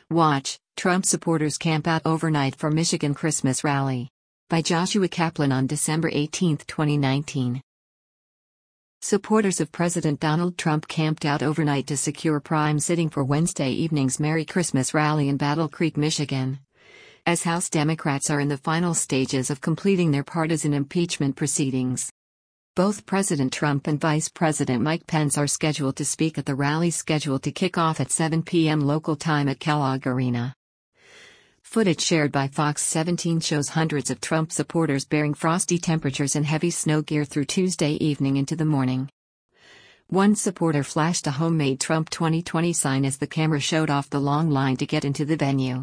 Watch, Trump supporters camp out overnight for Michigan Christmas rally. By Joshua Kaplan on December 18, 2019. Supporters of President Donald Trump camped out overnight to secure prime sitting for Wednesday evening's Merry Christmas rally in Battle Creek, Michigan. As House Democrats are in the final stages of completing their partisan impeachment proceedings. Both President Trump and Vice President Mike Pence are scheduled to speak at the rally scheduled to kick off at 7 p.m. local time at Kellogg Arena. Footage shared by Fox 17 shows hundreds of Trump supporters bearing frosty temperatures and heavy snow gear through Tuesday evening into the morning. One supporter flashed a homemade Trump 2020 sign as the camera showed off the long line to get into the venue.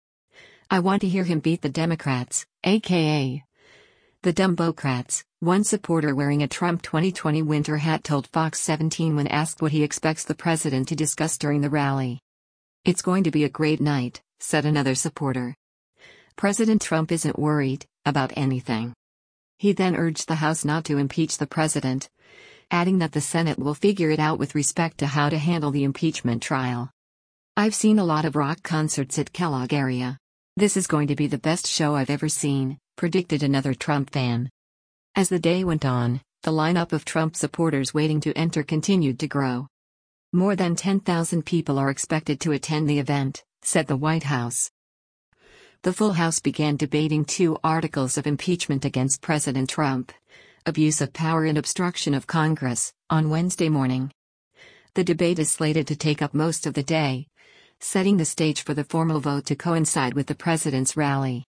"I want to hear him beat the Democrats, aka the Dumbocrats," one supporter wearing a Trump 2020 winter hat told Fox 17 when asked what he expects the president to discuss during the rally. "It's going to be a great night," said another supporter. President Trump isn't worried about anything. He then urged the House not to impeach the president, adding that the Senate will figure it out with respect to how to handle the impeachment trial. "I've seen a lot of rock concerts at Kellogg area. This is going to be the best show I've ever seen," predicted another Trump fan. As the day went on, the lineup of Trump supporters waiting to enter continued to grow. More than 10,000 people are expected to attend the event, said the White House. The full House began debating two articles of impeachment against President Trump, abuse of power and obstruction of Congress, on Wednesday morning. The debate is slated to take up most of the day, setting the stage for the formal vote to coincide with the president's rally.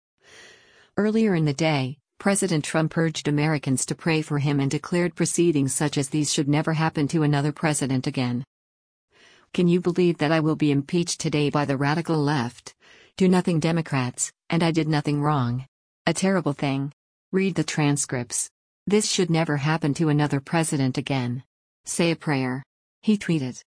Earlier in the day, President Trump urged Americans to pray for him and declared proceedings such as these should never happen to another president again. "Can you believe that I will be impeached today by the radical left? Do nothing Democrats, and I did nothing wrong. A terrible thing. Read the transcripts. This should never happen to another president again. Say a prayer," he tweeted.